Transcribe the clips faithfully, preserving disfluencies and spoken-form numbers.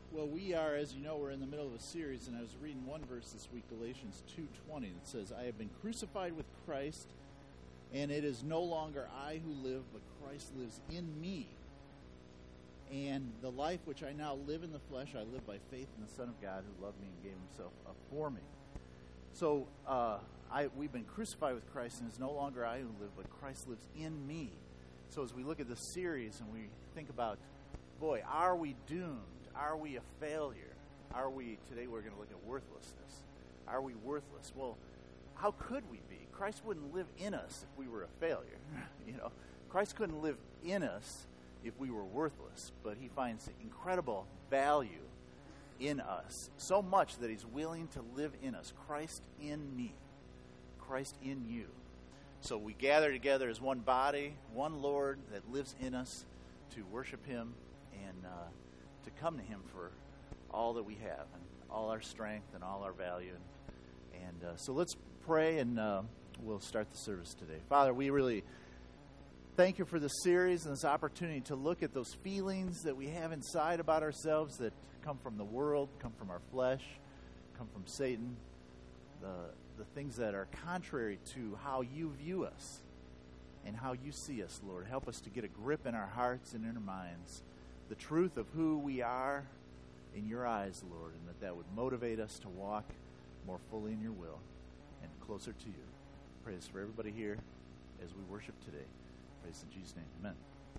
Well, we are, as you know, we're in the middle of a series, and I was reading one verse this week, Galatians two twenty, that says, I have been crucified with Christ, and it is no longer I who live, but Christ lives in me. And the life which I now live in the flesh, I live by faith in the Son of God who loved me and gave himself up for me. So uh, I, we've been crucified with Christ, and it's no longer I who live, but Christ lives in me. So as we look at this series and we think about, boy, are we doomed? Are we a failure? Are we, today we're going to look at worthlessness. Are we worthless? Well, how could we be? Christ wouldn't live in us if we were a failure. You know, Christ couldn't live in us if we were worthless, but he finds incredible value in us, so much that he's willing to live in us. Christ in me, Christ in you. So we gather together as one body, one Lord that lives in us to worship him and uh, to come to him for all that we have and all our strength and all our value. And, and uh, so let's pray, and uh, we'll start the service today. Father, we really thank you for this series and this opportunity to look at those feelings that we have inside about ourselves that come from the world, come from our flesh, come from Satan, the the things that are contrary to how you view us and how you see us, Lord. Help us to get a grip in our hearts and in our minds, the truth of who we are in your eyes, Lord, and that that would motivate us to walk more fully in your will and closer to you. Praise for everybody here as we worship today. Praise in Jesus' name. Amen.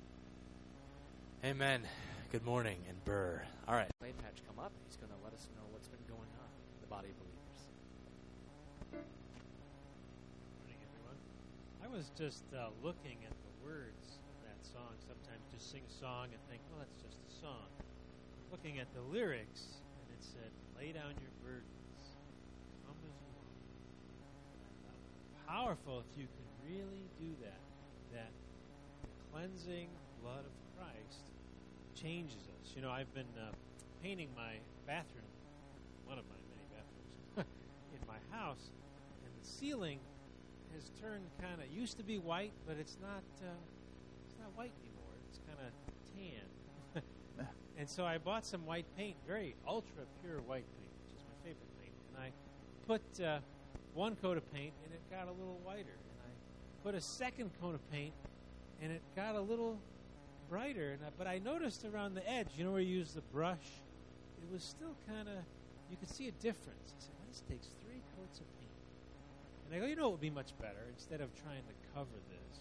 Amen. Good morning and Burr. All right. Lane Patch come up. He's going to let us know what's been going on in the body of believers. Morning, everyone. I was just uh, looking at the words of that song. Sometimes just sing a song and think, well, that's just a song. Looking at the lyrics, and it said, lay down your burdens, come as you are. Powerful if you can really do that, that the cleansing blood of Christ changes us. You know, I've been uh, painting my bathroom, one of my many bathrooms, in my house, and the ceiling has turned kind of, used to be white, but it's not, uh, it's not white anymore. It's kind of tan. And so I bought some white paint, very ultra pure white paint, which is my favorite paint. And I put uh, one coat of paint, and it got a little whiter. And I put a second coat of paint, and it got a little brighter. And I, but I noticed around the edge, you know where you use the brush, it was still kind of, you could see a difference. I said, well, this takes three coats of paint. And I go, you know what would be much better, instead of trying to cover this,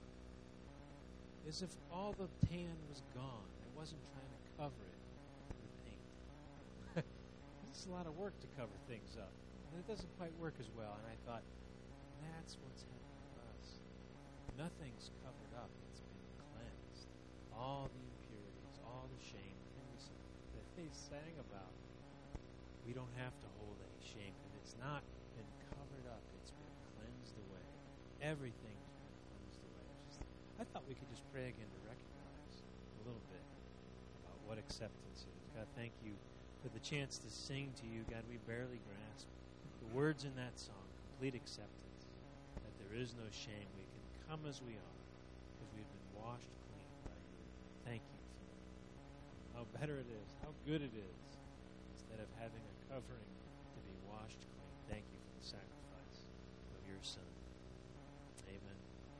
is if all the tan was gone. I wasn't trying to cover it with paint. It's a lot of work to cover things up. And it doesn't quite work as well. And I thought, that's what's happening to us. Nothing's covered up. It's been cleansed. All the impurities, all the shame, the things that they sang about. We don't have to hold any shame because it's not been covered up. It's been cleansed away. Everything's been cleansed away. Just, I thought we could just pray again to recognize a little bit about what acceptance is. God, thank you for the chance to sing to you. God, we barely grasp the words in that song, complete acceptance, that there is no shame. We can come as we are because we've been washed clean by you. Thank you for that. How better it is, how good it is, instead of having a covering to be washed clean. Thank you for the sacrifice of your Son. Amen.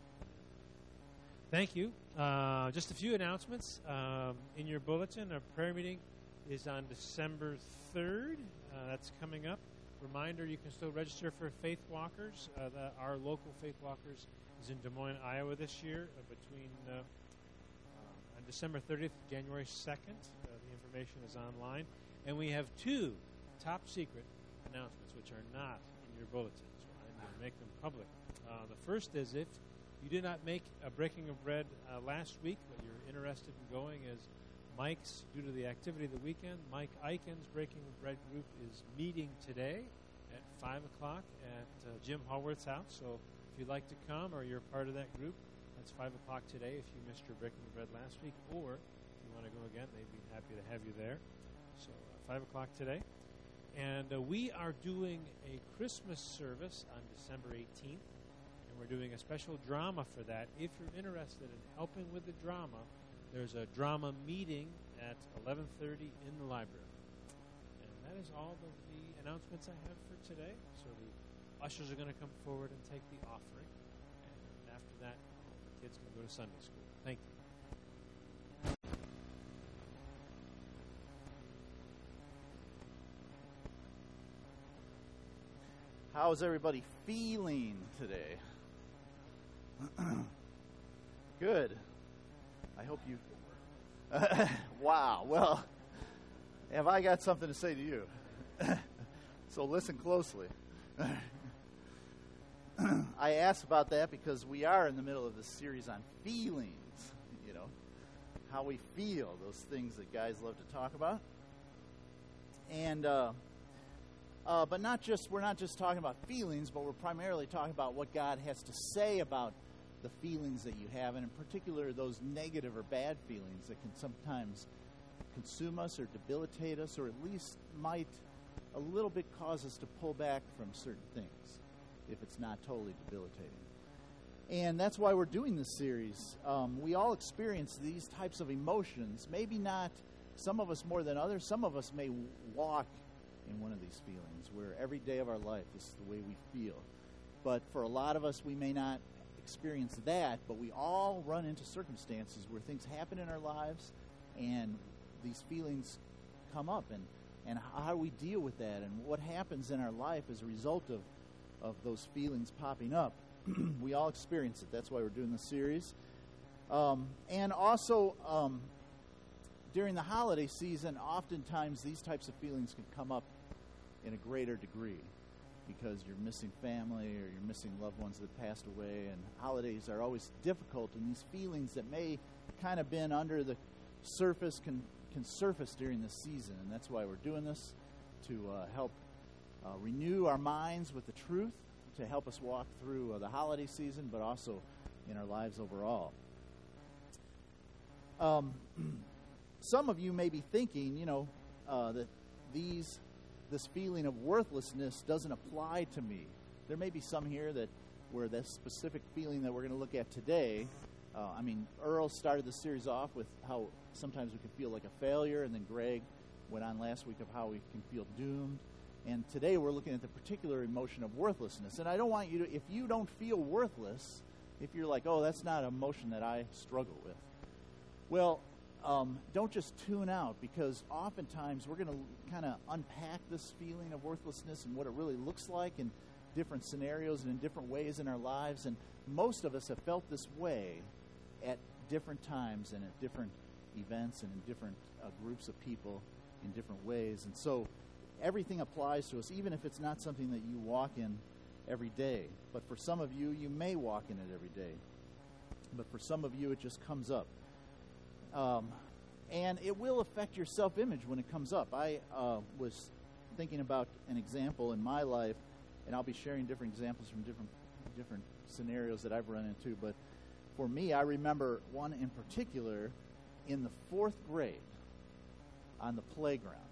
Thank you. Uh, just a few announcements. Um, in your bulletin, our prayer meeting is on December third. Uh, that's coming up. Reminder, you can still register for Faith Walkers. Uh, the, our local Faith Walkers is in Des Moines, Iowa this year, uh, between uh, uh, on December thirtieth, January second. Uh, the information is online. And we have two top secret announcements, which are not in your bulletin. So I'm going to make them public. Uh, the first is, if you did not make a Breaking of Bread uh, last week, but you're interested in going, as Mike's, due to the activity of the weekend, Mike Eichen's Breaking of Bread group is meeting today at five o'clock at uh, Jim Hallworth's house. So if you'd like to come or you're part of that group, that's five o'clock today if you missed your Breaking of Bread last week. Or if you want to go again, they'd be happy to have you there. So uh, five o'clock today. And uh, we are doing a Christmas service on December eighteenth. And we're doing a special drama for that. If you're interested in helping with the drama, there's a drama meeting at eleven thirty in the library. that is all of the announcements I have for today. So the ushers are going to come forward and take the offering. And after that, the kids can go to Sunday school. Thank you. How's everybody feeling today? Good. I hope you... Wow. Well, have I got something to say to you? So listen closely. I asked about that because we are in the middle of this series on feelings, you know, how we feel, those things that guys love to talk about. And... Uh, Uh, but not just, we're not just talking about feelings, but we're primarily talking about what God has to say about the feelings that you have, and in particular, those negative or bad feelings that can sometimes consume us or debilitate us, or at least might a little bit cause us to pull back from certain things, if it's not totally debilitating. And that's why we're doing this series. Um, we all experience these types of emotions, maybe not some of us more than others. Some of us may walk in one of these feelings where every day of our life this is the way we feel. But for a lot of us, we may not experience that, but we all run into circumstances where things happen in our lives and these feelings come up, and, and how do we deal with that, and what happens in our life as a result of, of those feelings popping up. We all experience it. That's why we're doing this series. Um, and also, um, during the holiday season, oftentimes these types of feelings can come up in a greater degree because you're missing family or you're missing loved ones that passed away, and holidays are always difficult, and these feelings that may kind of been under the surface can, can surface during this season, and that's why we're doing this, to uh, help uh, renew our minds with the truth, to help us walk through uh, the holiday season, but also in our lives overall. Um, some of you may be thinking, you know, uh, that these this feeling of worthlessness doesn't apply to me. There may be some here that where this specific feeling that we're going to look at today, uh, I mean, Earl started the series off with how sometimes we can feel like a failure, and then Greg went on last week of how we can feel doomed. And today we're looking at the particular emotion of worthlessness. And I don't want you to, if you don't feel worthless, if you're like, oh, that's not an emotion that I struggle with, well, Um, don't just tune out, because oftentimes we're going to kind of unpack this feeling of worthlessness and what it really looks like in different scenarios and in different ways in our lives. And most of us have felt this way at different times and at different events and in different uh, groups of people in different ways. And so everything applies to us, even if it's not something that you walk in every day. But for some of you, you may walk in it every day. But for some of you, it just comes up. Um, and it will affect your self-image when it comes up. I uh, was thinking about an example in my life, and I'll be sharing different examples from different different scenarios that I've run into. But for me, I remember one in particular in the fourth grade on the playground.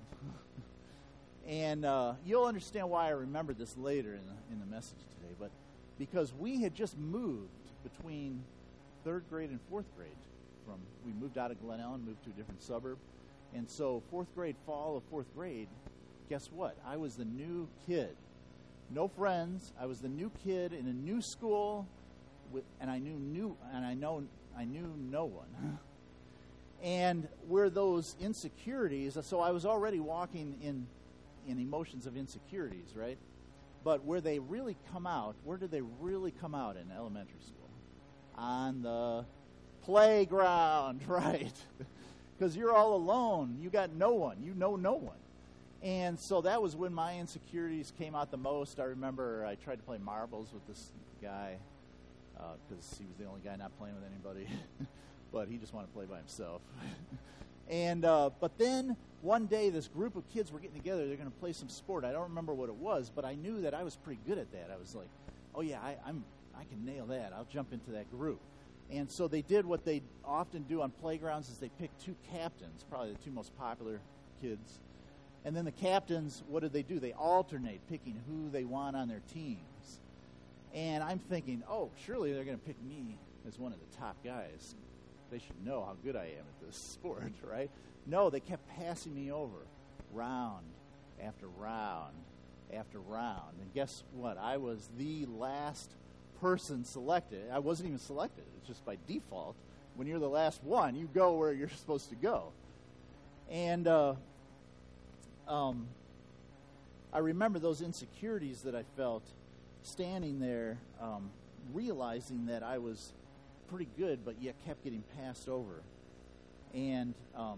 And uh, you'll understand why I remember this later in the, in the message today. But because we had just moved between third grade and fourth grade. From we moved out of Glen Ellen, moved to a different suburb, and so fourth grade, fall of fourth grade, guess what? I was the new kid, no friends. I was the new kid in a new school, with, and I knew new, and I know I knew no one. And where those insecurities, so I was already walking in in emotions of insecurities, right? But where they really come out, where did they really come out in elementary school? On the playground, right? Because you're all alone. You got no one. You know no one. And so that was when my insecurities came out the most. I remember I tried to play marbles with this guy because uh, he was the only guy not playing with anybody. But he just wanted to play by himself. and uh, But then one day this group of kids were getting together. They're going to play some sport. I don't remember what it was, but I knew that I was pretty good at that. I was like, oh yeah, I, I'm I can nail that. I'll jump into that group. And so they did what they often do on playgrounds is they pick two captains, probably the two most popular kids. And then the captains, what did they do? They alternate picking who they want on their teams. And I'm thinking, oh, surely they're going to pick me as one of the top guys. They should know how good I am at this sport, right? No, they kept passing me over round after round after round. And guess what? I was the last person selected. I wasn't even selected. It's just by default. When you're the last one, you go where you're supposed to go. And uh, um, I remember those insecurities that I felt standing there, um, realizing that I was pretty good, but yet kept getting passed over. And um,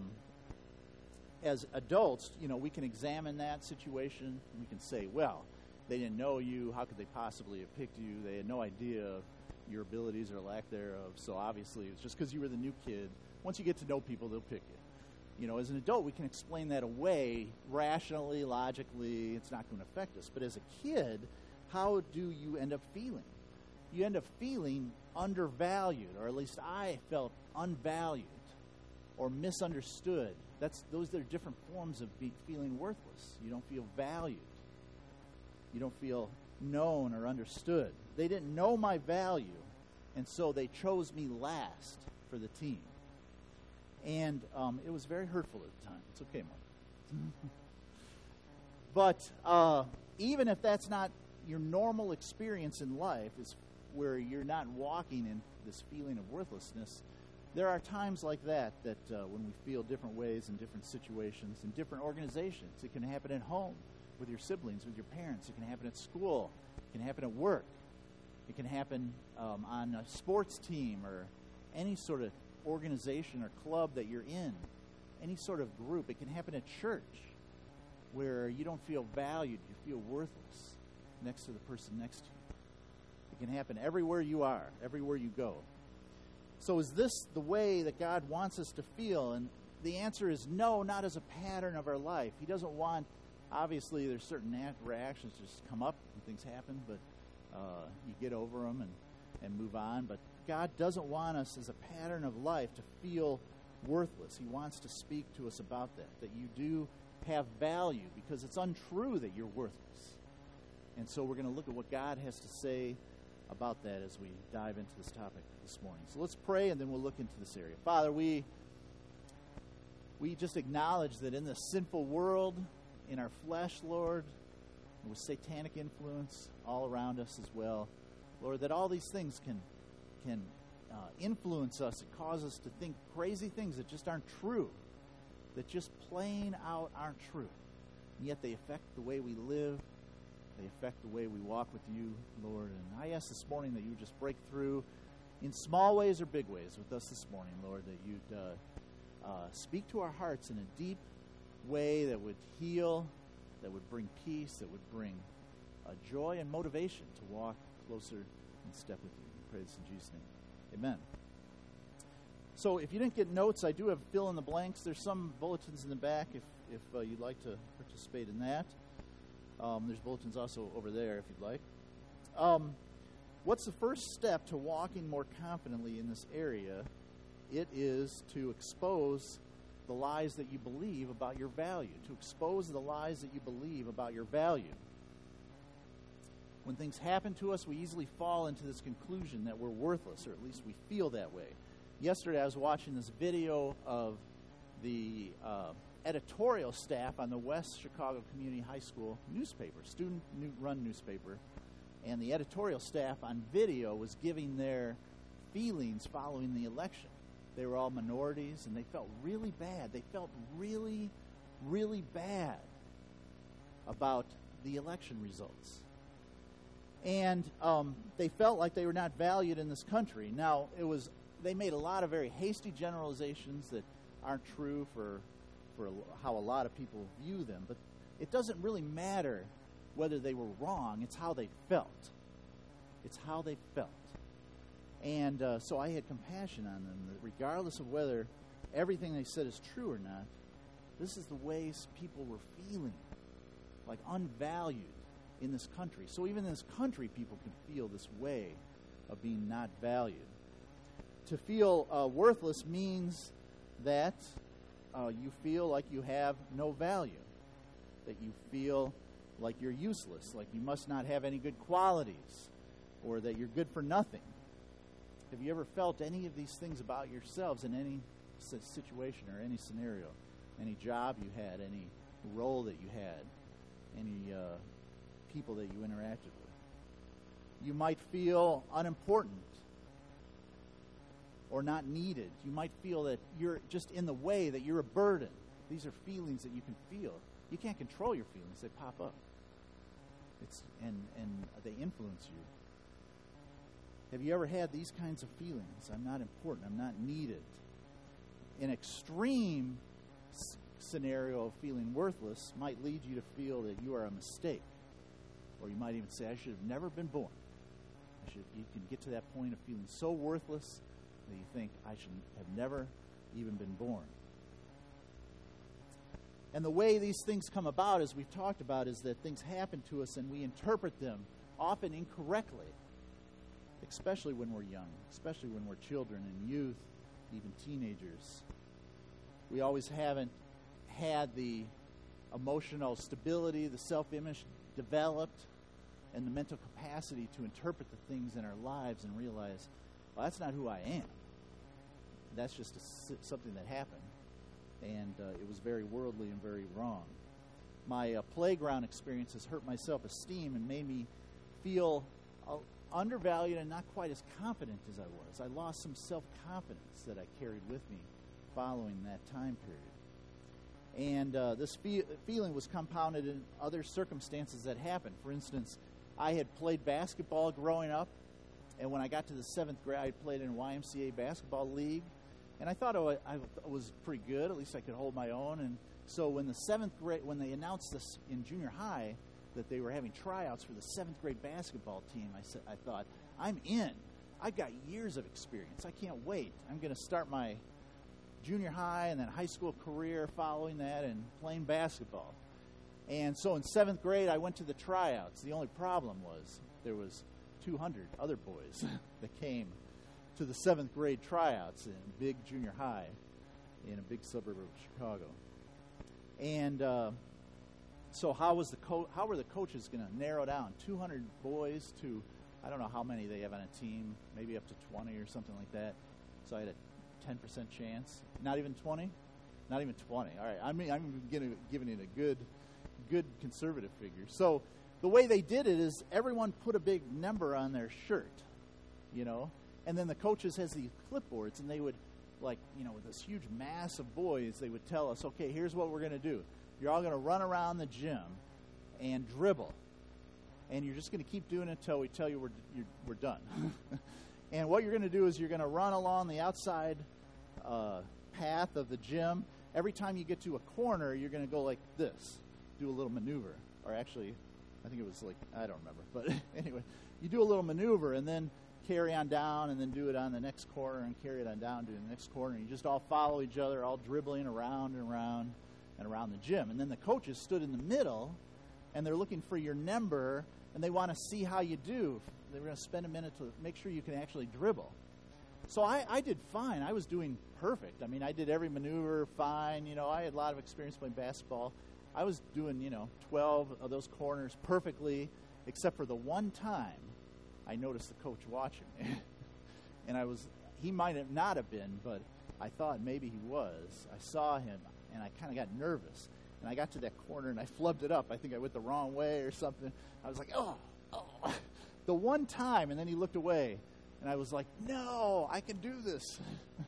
as adults, you know, we can examine that situation. We can say, well, they didn't know you. How could they possibly have picked you? They had no idea of your abilities or lack thereof. So obviously, it's just because you were the new kid. Once you get to know people, they'll pick you. You know, as an adult, we can explain that away rationally, logically. It's not going to affect us. But as a kid, how do you end up feeling? You end up feeling undervalued, or at least I felt unvalued or misunderstood. That's those are different forms of be, feeling worthless. You don't feel valued. You don't feel known or understood. They didn't know my value, and so they chose me last for the team. And um, it was very hurtful at the time. It's okay, Mark. But uh, even if that's not your normal experience in life, is where you're not walking in this feeling of worthlessness, there are times like that that uh, when we feel different ways in different situations, in different organizations. It can happen at home with your siblings, with your parents. It can happen at school. It can happen at work. It can happen um, on a sports team or any sort of organization or club that you're in, any sort of group. It can happen at church where you don't feel valued, you feel worthless next to the person next to you. It can happen everywhere you are, everywhere you go. So is this the way that God wants us to feel? And the answer is no, not as a pattern of our life. He doesn't want, obviously there's certain reactions that just come up and things happen, but uh, you get over them and, and move on. But God doesn't want us as a pattern of life to feel worthless. He wants to speak to us about that, that you do have value, because it's untrue that you're worthless. And so we're going to look at what God has to say about that as we dive into this topic this morning. So let's pray, and then we'll look into this area. Father, we we just acknowledge that in this sinful world, in our flesh, Lord, with satanic influence all around us as well, Lord, that all these things can can uh, influence us and cause us to think crazy things that just aren't true, that just plain out aren't true. And yet they affect the way we live. They affect the way we walk with you, Lord. And I ask this morning that you would just break through in small ways or big ways with us this morning, Lord, that you'd uh, uh, speak to our hearts in a deep way that would heal, that would bring peace, that would bring uh, joy and motivation to walk closer in step with you. We pray this in Jesus' name. Amen. So if you didn't get notes, I do have fill in the blanks. There's some bulletins in the back if, if uh, you'd like to participate in that. Um, there's bulletins also over there if you'd like. Um, what's the first step to walking more confidently in this area? It is to expose the lies that you believe about your value, to expose the lies that you believe about your value. When things happen to us, we easily fall into this conclusion that we're worthless, or at least we feel that way. Yesterday I was watching this video of the uh, editorial staff on the West Chicago Community High School newspaper, student-run newspaper, and the editorial staff on video was giving their feelings following the election. They were all minorities, and they felt really bad. They felt really, really bad about the election results. And um, they felt like they were not valued in this country. Now, it was they made a lot of very hasty generalizations that aren't true for for how a lot of people view them. But it doesn't really matter whether they were wrong. It's how they felt. It's how they felt. And uh, so I had compassion on them, that regardless of whether everything they said is true or not, this is the ways people were feeling, like unvalued in this country. So even in this country, people can feel this way of being not valued. To feel uh, worthless means that uh, you feel like you have no value, that you feel like you're useless, like you must not have any good qualities, or that you're good for nothing. Have you ever felt any of these things about yourselves in any situation or any scenario, any job you had, any role that you had, any uh, people that you interacted with. You might feel unimportant or not needed. You might feel that you're just in the way, that you're a burden. These are feelings that you can feel. You can't control your feelings. They pop up. It's and, and they influence you. Have you ever had these kinds of feelings? I'm not important. I'm not needed. An extreme s- scenario of feeling worthless might lead you to feel that you are a mistake. Or you might even say, I should have never been born. I should. You can get to that point of feeling so worthless that you think, I should have never even been born. And the way these things come about, as we've talked about, is that things happen to us and we interpret them often incorrectly, especially when we're young, especially when we're children and youth, even teenagers. We always haven't had the emotional stability, the self-image developed, and the mental capacity to interpret the things in our lives and realize, well, that's not who I am. That's just a, something that happened. And uh, it was very worldly and very wrong. My uh, playground experience has hurt my self-esteem and made me feel uh, undervalued and not quite as confident as I was. I lost some self-confidence that I carried with me following that time period. And uh, this fe- feeling was compounded in other circumstances that happened. For instance, I had played basketball growing up, and when I got to the seventh grade, I played in a Y M C A basketball league. And I thought I was pretty good. At least I could hold my own. And so when the seventh grade, when they announced this in junior high that they were having tryouts for the seventh grade basketball team, I said, I thought, I'm in. I've got years of experience. I can't wait. I'm going to start my junior high and then high school career following that and playing basketball. And so in seventh grade, I went to the tryouts. The only problem was there was two hundred other boys that came to the seventh grade tryouts in a big junior high in a big suburb of Chicago. And uh, so how was the co- how were the coaches going to narrow down two hundred boys to, I don't know how many they have on a team, maybe up to twenty or something like that. So I had a ten percent chance. Not even twenty? Not even twenty. All right, I mean, I'm giving, giving it a good, good conservative figure. So the way they did it is everyone put a big number on their shirt, you know, and then the coaches has these clipboards, and they would, like, you know, with this huge mass of boys, they would tell us, okay, here's what we're going to do. You're all going to run around the gym and dribble, and you're just going to keep doing it until we tell you we're you're, we're done. And what you're going to do is you're going to run along the outside uh, path of the gym. Every time you get to a corner, you're going to go like this, do a little maneuver. Or actually, I think it was like, I don't remember. But anyway, you do a little maneuver and then carry on down and then do it on the next corner and carry it on down to the next corner. And you just all follow each other, all dribbling around and around and around the gym. And then the coaches stood in the middle, and they're looking for your number, and they want to see how you do. They were going to spend a minute to make sure you can actually dribble. So I, I did fine. I was doing perfect. I mean, I did every maneuver fine. You know, I had a lot of experience playing basketball. I was doing, you know, twelve of those corners perfectly, except for the one time I noticed the coach watching me. And I was, he might have not have been, but I thought maybe he was. I saw him, and I kind of got nervous. And I got to that corner, and I flubbed it up. I think I went the wrong way or something. I was like, oh, oh. The one time, and then he looked away, and I was like, no, I can do this.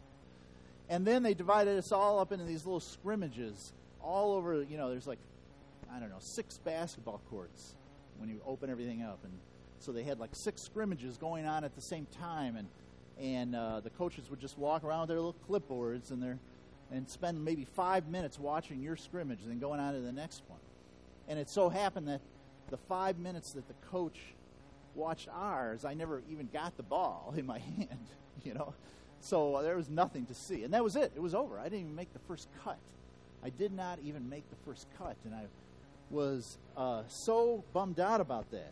And then they divided us all up into these little scrimmages all over, you know, there's like, I don't know, six basketball courts when you open everything up. And so they had like six scrimmages going on at the same time, and and uh, the coaches would just walk around with their little clipboards and their and spend maybe five minutes watching your scrimmage and then going on to the next one. And it so happened that the five minutes that the coach watched ours, I never even got the ball in my hand, you know. So there was nothing to see. And that was it. It was over. I didn't even make the first cut. I did not even make the first cut. And I was uh, so bummed out about that.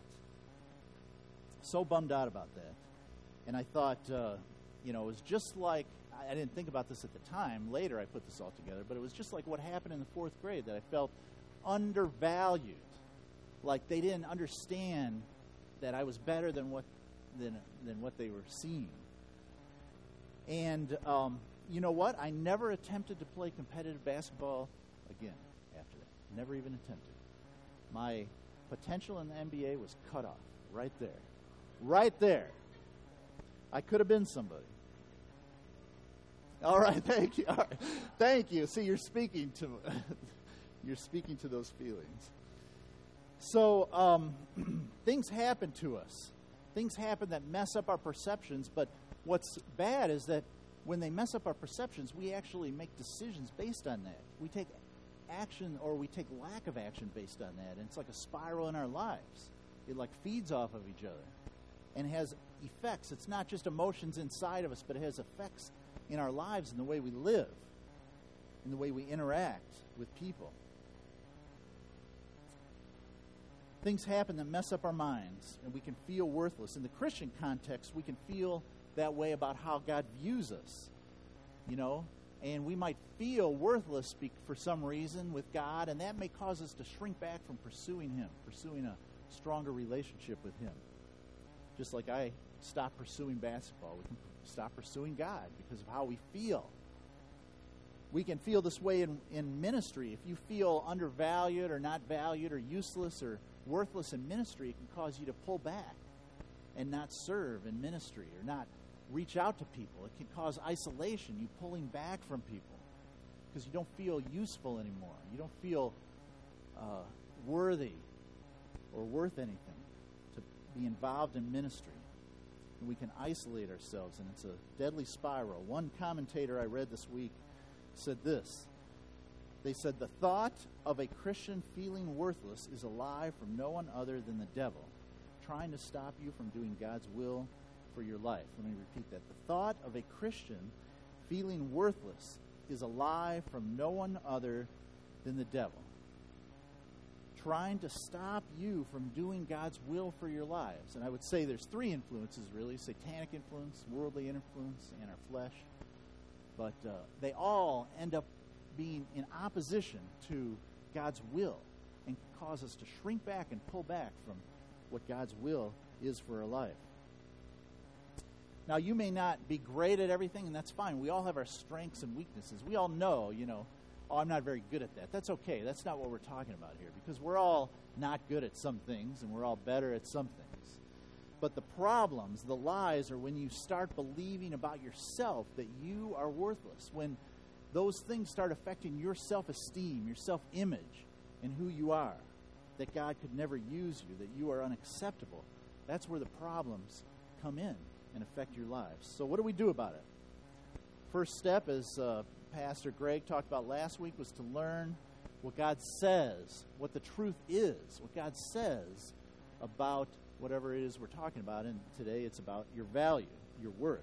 So bummed out about that. And I thought, uh, you know, it was just like, I didn't think about this at the time. Later I put this all together. But it was just like what happened in the fourth grade, that I felt undervalued. Like they didn't understand that I was better than what than than what they were seeing. And um, you know what? I never attempted to play competitive basketball again after that. Never even attempted. My potential in the N B A was cut off right there. Right there. I could have been somebody. All right, thank you. All right. Thank you. See, you're speaking to you're speaking to those feelings. So um, things happen to us. Things happen that mess up our perceptions, but what's bad is that when they mess up our perceptions, we actually make decisions based on that. We take action or we take lack of action based on that, and it's like a spiral in our lives. It like feeds off of each other and has effects. It's not just emotions inside of us, but it has effects in our lives, in the way we live, in the way we interact with people. Things happen that mess up our minds, and we can feel worthless. In the Christian context, we can feel that way about how God views us, you know, and we might feel worthless for some reason with God, and that may cause us to shrink back from pursuing Him, pursuing a stronger relationship with Him. Just like I stopped pursuing basketball, we can stop pursuing God because of how we feel. We can feel this way in, in ministry. If you feel undervalued or not valued or useless or worthless in ministry, it can cause you to pull back and not serve in ministry or not reach out to people. It can cause isolation, you pulling back from people because you don't feel useful anymore. You don't feel uh, worthy or worth anything to be involved in ministry. And we can isolate ourselves, and it's a deadly spiral. One commentator I read this week said this. They said, the thought of a Christian feeling worthless is a lie from no one other than the devil, trying to stop you from doing God's will for your life. Let me repeat that. The thought of a Christian feeling worthless is a lie from no one other than the devil, trying to stop you from doing God's will for your lives. And I would say there's three influences, really: satanic influence, worldly influence, and our flesh. But uh, they all end up being in opposition to God's will and cause us to shrink back and pull back from what God's will is for our life. Now, you may not be great at everything, and that's fine. We all have our strengths and weaknesses. We all know, you know, oh, I'm not very good at that. That's okay. That's not what we're talking about here, because we're all not good at some things, and we're all better at some things. But the problems, the lies, are when you start believing about yourself that you are worthless, when those things start affecting your self-esteem, your self-image, and who you are, that God could never use you, that you are unacceptable. That's where the problems come in and affect your lives. So what do we do about it? First step, as uh, Pastor Greg talked about last week, was to learn what God says, what the truth is, what God says about whatever it is we're talking about. And today it's about your value, your worth.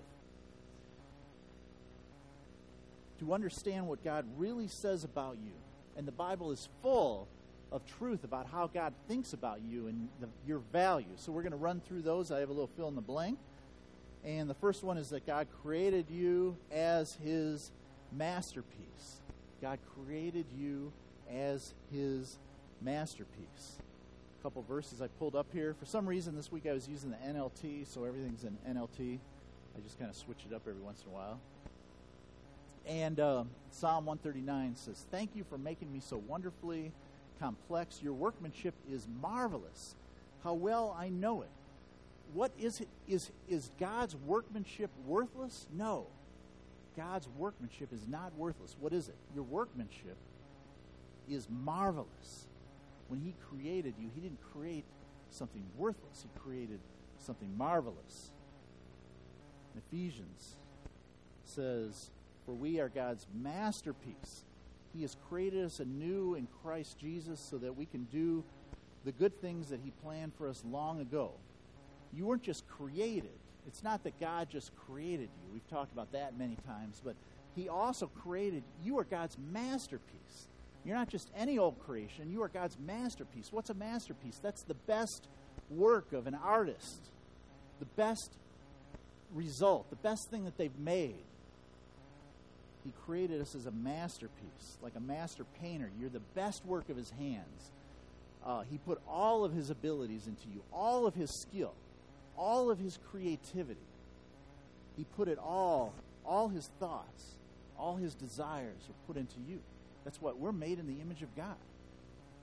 To understand what God really says about you. And the Bible is full of truth about how God thinks about you and the, your value. So we're going to run through those. I have a little fill in the blank. And the first one is that God created you as His masterpiece. God created you as His masterpiece. A couple verses I pulled up here. For some reason this week I was using the N L T, so everything's in N L T. I just kind of switch it up every once in a while. And uh, Psalm one thirty-nine says, "Thank you for making me so wonderfully complex. Your workmanship is marvelous. How well I know it." What is it? Is, is God's workmanship worthless? No. God's workmanship is not worthless. What is it? Your workmanship is marvelous. When He created you, He didn't create something worthless. He created something marvelous. Ephesians says, "For we are God's masterpiece. He has created us anew in Christ Jesus so that we can do the good things that He planned for us long ago." You weren't just created. It's not that God just created you. We've talked about that many times. But He also created, you are God's masterpiece. You're not just any old creation. You are God's masterpiece. What's a masterpiece? That's the best work of an artist. The best result. The best thing that they've made. He created us as a masterpiece, like a master painter. You're the best work of His hands. Uh, he put all of His abilities into you, all of His skill, all of His creativity. He put it all, all His thoughts, all His desires are put into you. That's what we're made in the image of God.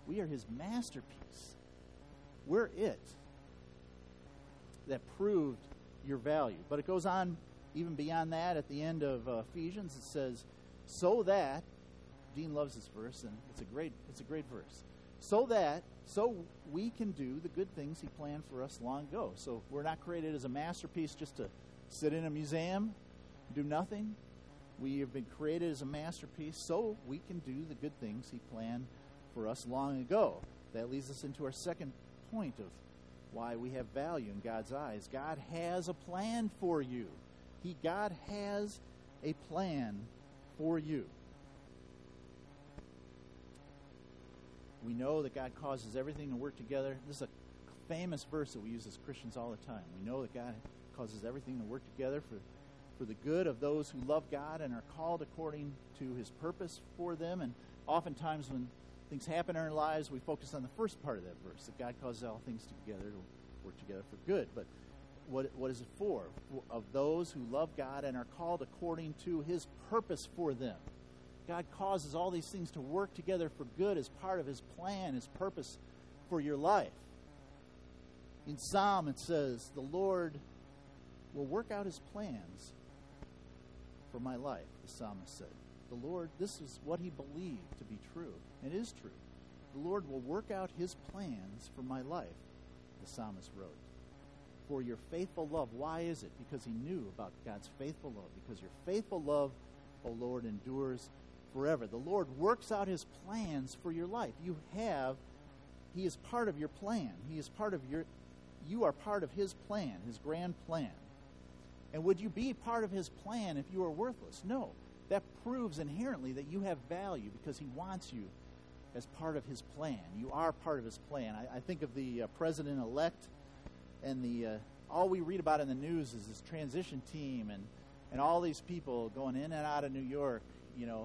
We are his masterpiece. We're it that proved your value. But it goes on even beyond that. At the end of uh, Ephesians, it says, so that, Dean loves this verse, and it's a great, it's a great verse. So that, so we can do the good things he planned for us long ago. So we're not created as a masterpiece just to sit in a museum, do nothing. We have been created as a masterpiece so we can do the good things he planned for us long ago. That leads us into our second point of why we have value in God's eyes. God has a plan for you. He, God has a plan for you. We know that God causes everything to work together. This is a famous verse that we use as Christians all the time. We know that God causes everything to work together for, for the good of those who love God and are called according to his purpose for them. And oftentimes when things happen in our lives, we focus on the first part of that verse, that God causes all things together to work together for good. But what what is it for? Of those who love God and are called according to his purpose for them. God causes all these things to work together for good as part of his plan, his purpose for your life. In Psalm it says, the Lord will work out his plans for my life, the psalmist said. The Lord, this is what he believed to be true. It is true. The Lord will work out his plans for my life, the psalmist wrote. For your faithful love. Why is it? Because he knew about God's faithful love. Because your faithful love, O Lord, endures forever. The Lord works out his plans for your life. You have, he is part of your plan. He is part of your, you are part of his plan, his grand plan. And would you be part of his plan if you are worthless? No. That proves inherently that you have value because he wants you as part of his plan. You are part of his plan. I, I think of the uh, president-elect and the uh, all we read about in the news is this transition team and, and all these people going in and out of New York, you know,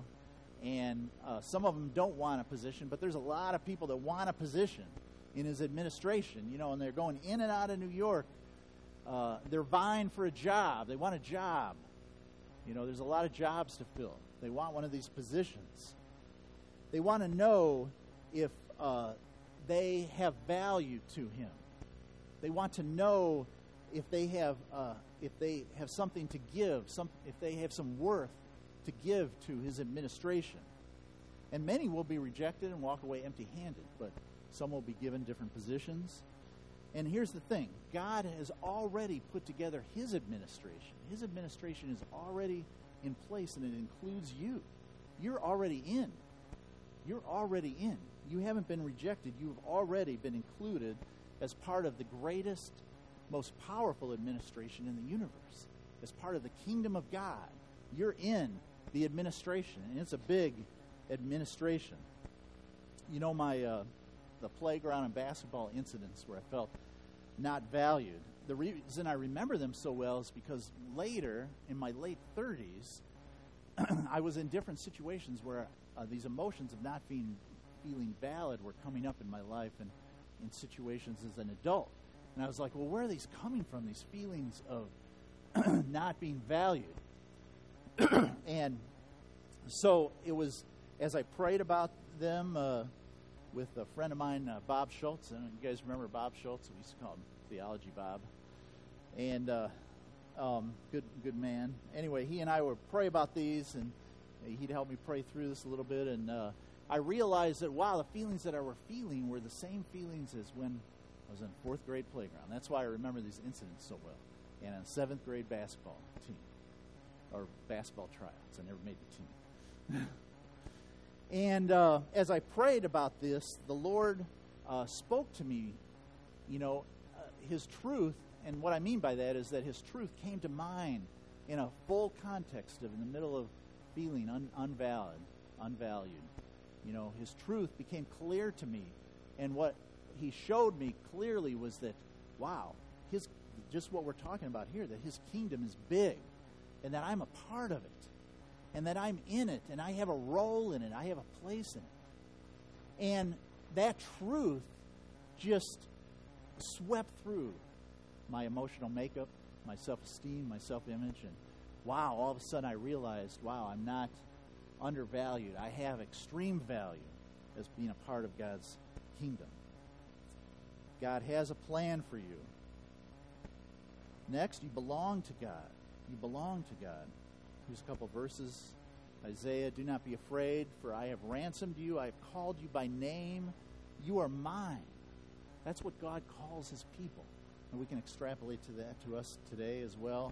and uh, some of them don't want a position, but there's a lot of people that want a position in his administration, you know, and they're going in and out of New York. Uh, they're vying for a job. They want a job. You know, there's a lot of jobs to fill. They want one of these positions. They want to know if uh, they have value to him. They want to know if they have uh, if they have something to give, some if they have some worth to give to his administration. And many will be rejected and walk away empty-handed, but some will be given different positions. And here's the thing. God has already put together his administration. His administration is already in place, and it includes you. You're already in. You're already in. You haven't been rejected. You've already been included as part of the greatest, most powerful administration in the universe. As part of the kingdom of God. You're in the administration, and it's a big administration. You know, my uh, the playground and basketball incidents where I felt not valued. The reason I remember them so well is because later, in my late thirties, I was in different situations where uh, these emotions of not being feeling valid were coming up in my life and in situations as an adult. And I was like, well, where are these coming from, these feelings of not being valued? And so it was, as I prayed about them uh, with a friend of mine, uh, Bob Schultz. And you guys remember Bob Schultz? We used to call him Theology Bob. And uh, um, good good man. Anyway, he and I would pray about these, and he'd help me pray through this a little bit. And uh, I realized that, wow, the feelings that I were feeling were the same feelings as when I was in fourth grade playground. That's why I remember these incidents so well. And on seventh grade basketball team, or basketball tryouts. I never made the team. And uh, as I prayed about this, the Lord uh, spoke to me, you know, uh, his truth. And what I mean by that is that his truth came to mind in a full context of in the middle of feeling un- unvalid, unvalued. You know, his truth became clear to me. And what he showed me clearly was that, wow, his just what we're talking about here, that his kingdom is big and that I'm a part of it. And that I'm in it, and I have a role in it. I have a place in it. And that truth just swept through my emotional makeup, my self-esteem, my self-image. And wow, all of a sudden I realized, wow, I'm not undervalued. I have extreme value as being a part of God's kingdom. God has a plan for you. Next, you belong to God. You belong to God. Here's a couple verses. Isaiah, do not be afraid, for I have ransomed you. I have called you by name. You are mine. That's what God calls his people. And we can extrapolate to that to us today as well.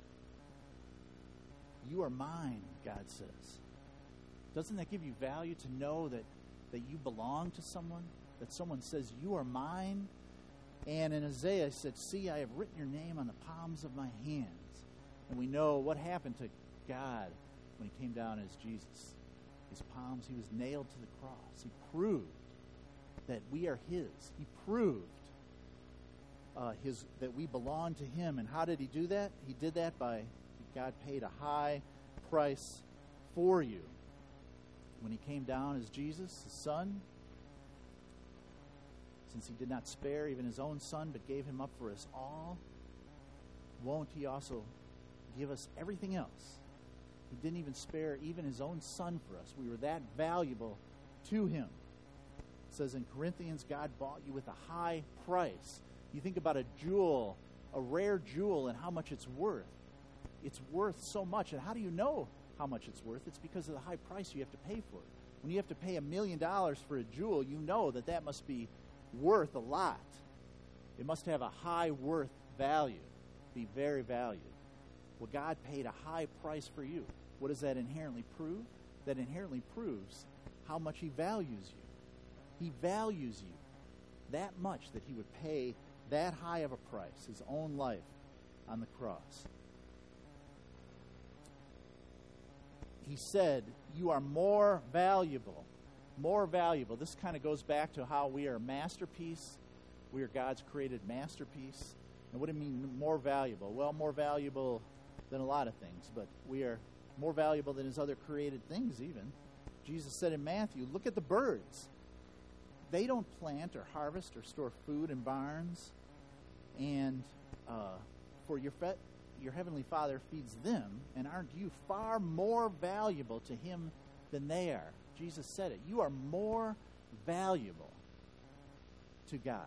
You are mine, God says. Doesn't that give you value to know that, that you belong to someone? That someone says, you are mine? And in Isaiah, he said, see, I have written your name on the palms of my hands. And we know what happened to God when he came down as Jesus. His palms, he was nailed to the cross. He proved that we are his. He proved uh, his that we belong to him. And how did he do that? He did that by, God paid a high price for you. When he came down as Jesus, his son, since he did not spare even his own son, but gave him up for us all, won't he also give us everything else? He didn't even spare even his own son for us. We were that valuable to him. It says in Corinthians, God bought you with a high price. You think about a jewel, a rare jewel, and how much it's worth. It's worth so much. And how do you know how much it's worth? It's because of the high price you have to pay for it. When you have to pay a million dollars for a jewel, you know that that must be worth a lot. It must have a high worth value, be very valued. Well, God paid a high price for you. What does that inherently prove? That inherently proves how much he values you. He values you that much that he would pay that high of a price, his own life on the cross. He said, you are more valuable, more valuable. This kind of goes back to how we are a masterpiece. We are God's created masterpiece. And what do you mean more valuable? Well, more valuable than a lot of things, but we are more valuable than his other created things even. Jesus said in Matthew, look at the birds. They don't plant or harvest or store food in barns, and uh, for your fe- your heavenly Father feeds them, and aren't you far more valuable to him than they are? Jesus said it. You are more valuable to God.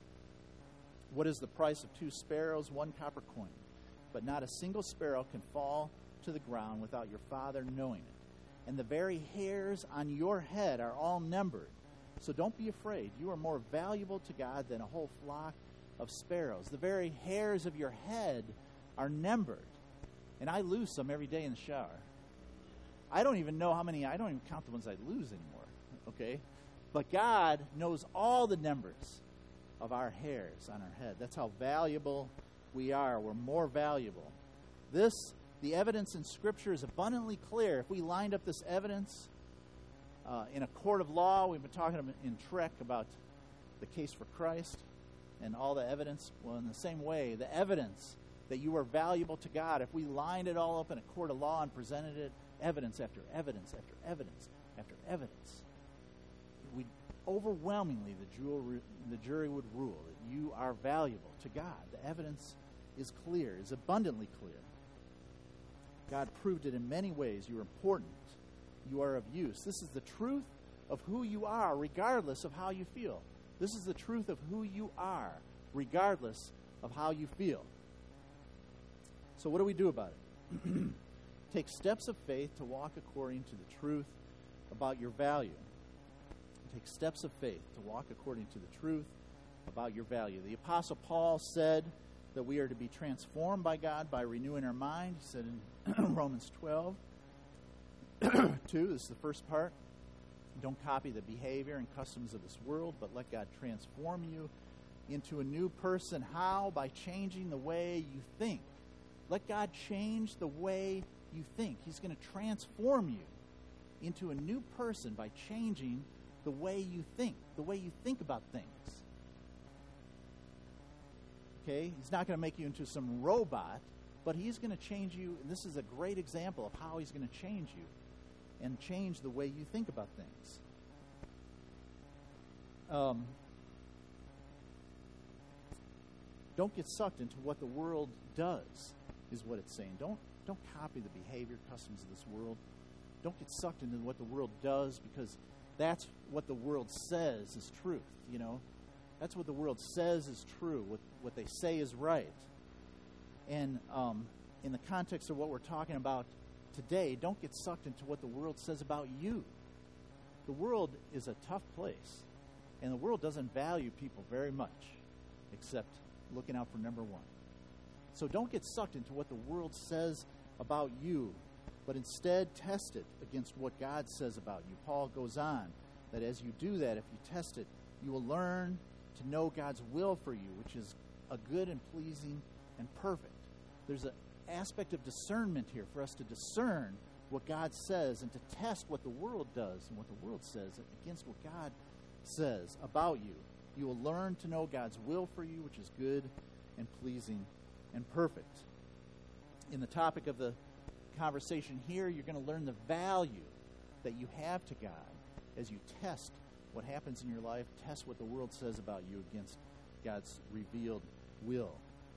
What is the price of two sparrows, one copper coin? But not a single sparrow can fall to the ground without your Father knowing it. And the very hairs on your head are all numbered. So don't be afraid. You are more valuable to God than a whole flock of sparrows. The very hairs of your head are numbered. And I lose some every day in the shower. I don't even know how many, I don't even count the ones I lose anymore. Okay? But God knows all the numbers of our hairs on our head. That's how valuable we are. We're more valuable. This, the evidence in Scripture is abundantly clear. If we lined up this evidence uh, in a court of law, we've been talking in Trek about the case for Christ and all the evidence. Well, in the same way, the evidence that you are valuable to God, if we lined it all up in a court of law and presented it, evidence after evidence after evidence after evidence, we overwhelmingly the jury, the jury would rule that you are valuable to God. The evidence is clear, is abundantly clear. God proved it in many ways. You are important. You are of use. This is the truth of who you are, regardless of how you feel. This is the truth of who you are, regardless of how you feel. So what do we do about it? Take steps of faith to walk according to the truth about your value. Take steps of faith to walk according to the truth about your value. The Apostle Paul said that we are to be transformed by God by renewing our mind. He said in Romans twelve, two, this is the first part. Don't copy the behavior and customs of this world, but let God transform you into a new person. How? By changing the way you think. Let God change the way you think. He's going to transform you into a new person by changing the way you think, the way you think about things. Okay? He's not going to make you into some robot, but he's going to change you, and this is a great example of how he's going to change you and change the way you think about things. Um, don't get sucked into what the world does, is what it's saying. Don't don't copy the behavior, customs of this world. Don't get sucked into what the world does, because that's what the world says is truth, you know. That's what the world says is true, what, what they say is right. And um, in the context of what we're talking about today, don't get sucked into what the world says about you. The world is a tough place, and the world doesn't value people very much, except looking out for number one. So don't get sucked into what the world says about you, but instead test it against what God says about you. Paul goes on that as you do that, if you test it, you will learn to know God's will for you, which is a good and pleasing and perfect. There's an aspect of discernment here for us to discern what God says and to test what the world does and what the world says against what God says about you. You will learn to know God's will for you, which is good and pleasing and perfect. In the topic of the conversation here, you're going to learn the value that you have to God as you test what happens in your life, test what the world says about you against God's revealed will.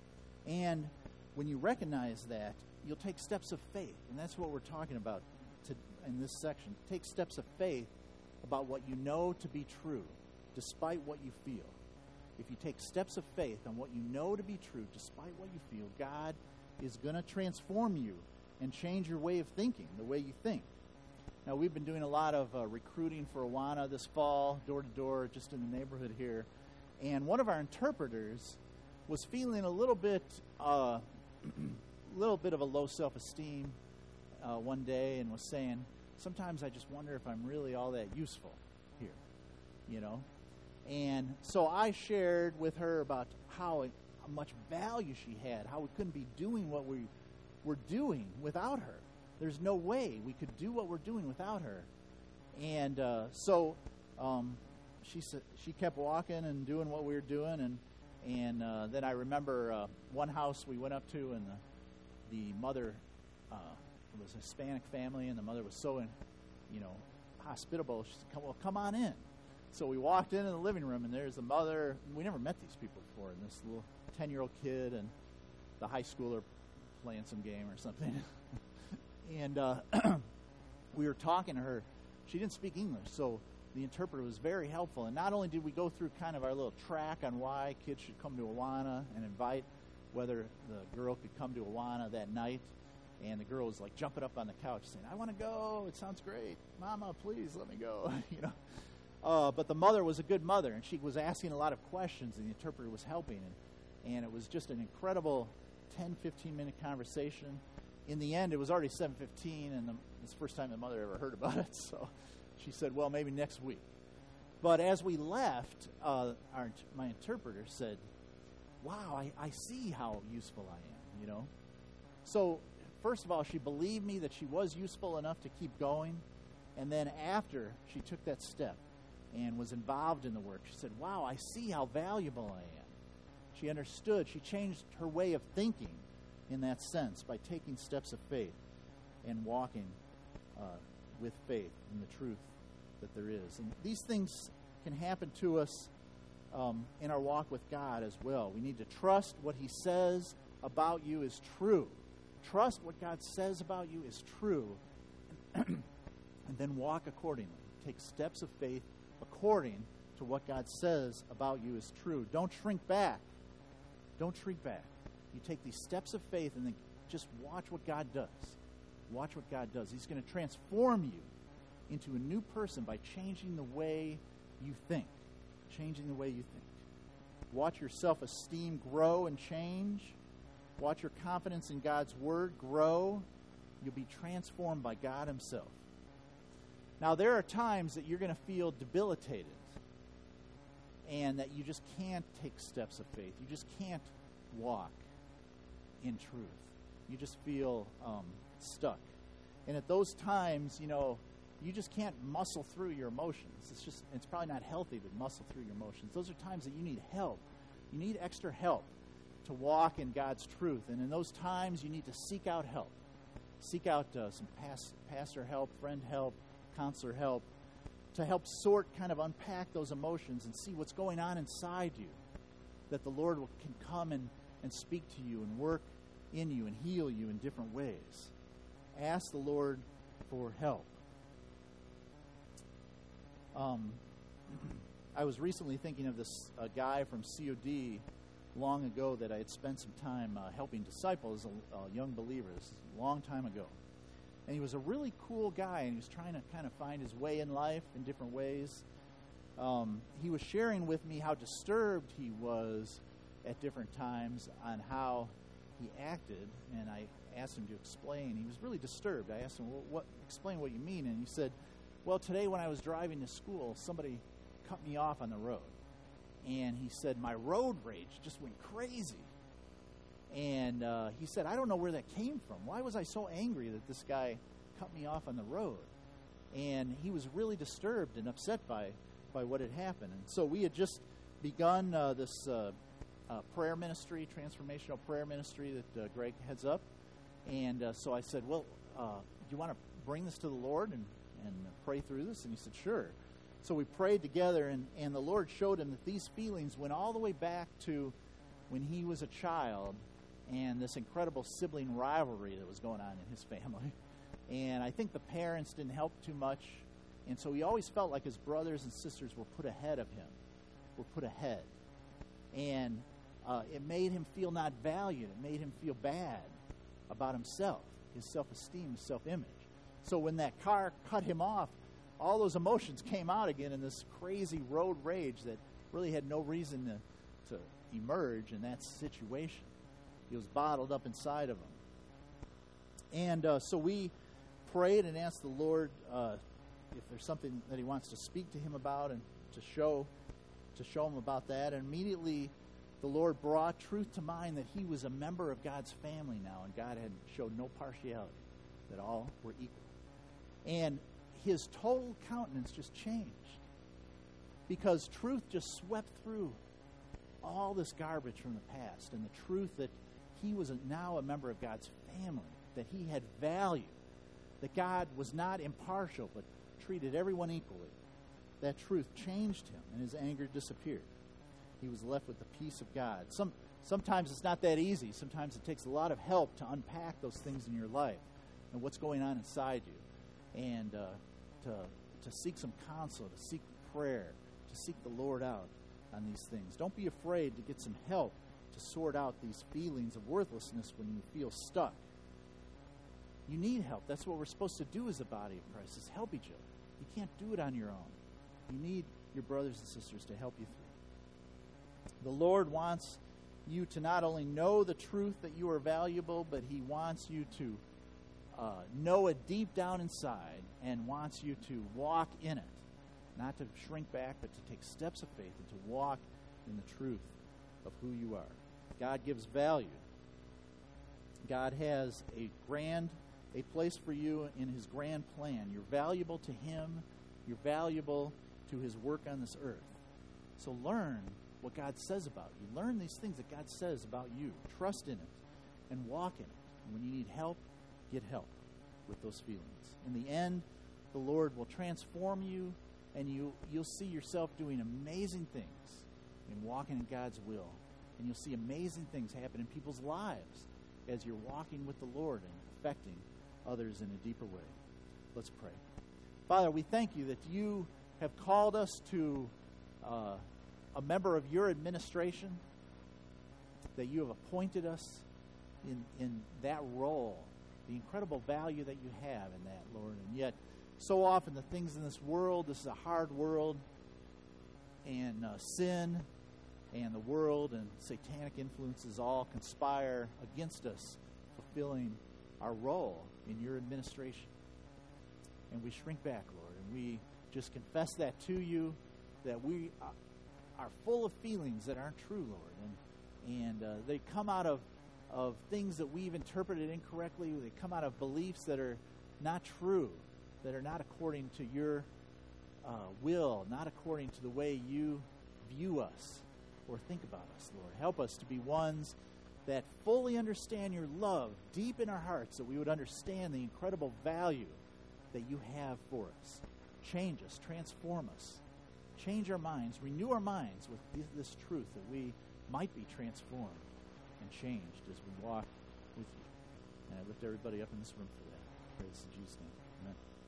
And when you recognize that, you'll take steps of faith, and that's what we're talking about to, in this section. Take steps of faith about what you know to be true, despite what you feel. If you take steps of faith on what you know to be true, despite what you feel, God is going to transform you and change your way of thinking, the way you think. Now, we've been doing a lot of uh, recruiting for Awana this fall, door to door, just in the neighborhood here. And one of our interpreters was feeling a little bit, uh, little bit of a low self-esteem uh, one day, and was saying, "Sometimes I just wonder if I'm really all that useful here," you know. And so I shared with her about how, it, how much value she had, how we couldn't be doing what we were doing without her. There's no way we could do what we're doing without her. And uh, so um, she sa- she kept walking and doing what we were doing. And and uh, then I remember uh, one house we went up to, and the, the mother uh, was a Hispanic family, and the mother was so, in, you know, hospitable. She said, "Come, well, come on in." So we walked into the living room, and there's the mother. We never met these people before, and this little ten-year-old kid and the high schooler playing some game or something. And uh, we were talking to her. She didn't speak English, so the interpreter was very helpful. And not only did we go through kind of our little track on why kids should come to Awana and invite whether the girl could come to Awana that night, and the girl was like jumping up on the couch saying, "I want to go. It sounds great. Mama, please let me go." you know. Uh, but the mother was a good mother, and she was asking a lot of questions, and the interpreter was helping. And, and it was just an incredible ten, fifteen-minute conversation. In the end, it was already seven fifteen, and the, it's the first time the mother ever heard about it. So she said, "Well, maybe next week." But as we left, uh, our, my interpreter said, "Wow, I, I see how useful I am," you know. So first of all, she believed me that she was useful enough to keep going. And then after she took that step and was involved in the work, she said, "Wow, I see how valuable I am." She understood. She changed her way of thinking in that sense by taking steps of faith and walking uh, with faith in the truth that there is. And these things can happen to us um, in our walk with God as well. We need to trust what He says about you is true. Trust what God says about you is true, and then walk accordingly. Take steps of faith according to what God says about you is true. Don't shrink back. Don't shrink back. You take these steps of faith and then just watch what God does. Watch what God does. He's going to transform you into a new person by changing the way you think. Changing the way you think. Watch your self-esteem grow and change. Watch your confidence in God's Word grow. You'll be transformed by God Himself. Now, there are times that you're going to feel debilitated and that you just can't take steps of faith. You just can't walk in truth. You just feel um, stuck. And at those times, you know, you just can't muscle through your emotions. It's just, it's probably not healthy to muscle through your emotions. Those are times that you need help. You need extra help to walk in God's truth. And in those times, you need to seek out help. Seek out uh, some past, pastor help, friend help, counselor help, to help sort, kind of unpack those emotions and see what's going on inside you, that the Lord will, can come and, and speak to you and work in you and heal you in different ways. Ask the Lord for help. Um, I was recently thinking of this a guy from C O D long ago that I had spent some time uh, helping disciple as a, a young believer. This is a long time ago. And he was a really cool guy, and he was trying to kind of find his way in life in different ways. Um, he was sharing with me how disturbed he was at different times on how he acted, and I asked him to explain. He was really disturbed. I asked him, well, what, explain what you mean. And he said, well, today when I was driving to school, somebody cut me off on the road. And he said, my road rage just went crazy. And uh, he said, I don't know where that came from. Why was I so angry that this guy cut me off on the road? And he was really disturbed and upset by, by what had happened. And so we had just begun uh, this uh, uh, prayer ministry, transformational prayer ministry that uh, Greg heads up. And uh, so I said, well, uh, do you want to bring this to the Lord and, and pray through this? And he said, sure. So we prayed together, and, and the Lord showed him that these feelings went all the way back to when he was a child and this incredible sibling rivalry that was going on in his family. And I think the parents didn't help too much, and so he always felt like his brothers and sisters were put ahead of him, were put ahead. And uh, it made him feel not valued. It made him feel bad about himself, his self-esteem, his self-image. So when that car cut him off, all those emotions came out again in this crazy road rage that really had no reason to, to emerge in that situation. He was bottled up inside of him. And uh, so we prayed and asked the Lord uh, if there's something that he wants to speak to him about and to show to show him about that. And immediately the Lord brought truth to mind that he was a member of God's family now, and God had showed no partiality, that all were equal. And his total countenance just changed because truth just swept through all this garbage from the past, and the truth that he was a, now a member of God's family, that he had value, that God was not impartial but treated everyone equally. That truth changed him, and his anger disappeared. He was left with the peace of God. Some sometimes it's not that easy. Sometimes it takes a lot of help to unpack those things in your life and what's going on inside you, and uh, to to seek some counsel, to seek prayer, to seek the Lord out on these things. Don't be afraid to get some help to sort out these feelings of worthlessness when you feel stuck. You need help. That's what we're supposed to do as a body of Christ, is help each other. You can't do it on your own. You need your brothers and sisters to help you through. The Lord wants you to not only know the truth that you are valuable, but he wants you to uh, know it deep down inside and wants you to walk in it. Not to shrink back, but to take steps of faith and to walk in the truth of who you are. God gives value. God has a grand, a place for you in his grand plan. You're valuable to him. You're valuable to his work on this earth. So learn what God says about you. Learn these things that God says about you. Trust in it and walk in it. And when you need help, get help with those feelings. In the end, the Lord will transform you, and you, you'll see yourself doing amazing things in walking in God's will. And you'll see amazing things happen in people's lives as you're walking with the Lord and affecting others in a deeper way. Let's pray. Father, we thank you that you have called us to uh, a member of your administration, that you have appointed us in, in that role, the incredible value that you have in that, Lord. And yet, so often the things in this world, this is a hard world, and uh, sin and the world and satanic influences all conspire against us fulfilling our role in your administration. And we shrink back, Lord, and we just confess that to you, that we are full of feelings that aren't true, Lord, and and uh, they come out of of things that we've interpreted incorrectly. They come out of beliefs that are not true, that are not according to your uh, will, not according to the way you view us or think about us, Lord. Help us to be ones that fully understand your love deep in our hearts, that we would understand the incredible value that you have for us. Change us, transform us, change our minds, renew our minds with this truth, that we might be transformed and changed as we walk with you. And I lift everybody up in this room for that. Praise in Jesus' name. Amen.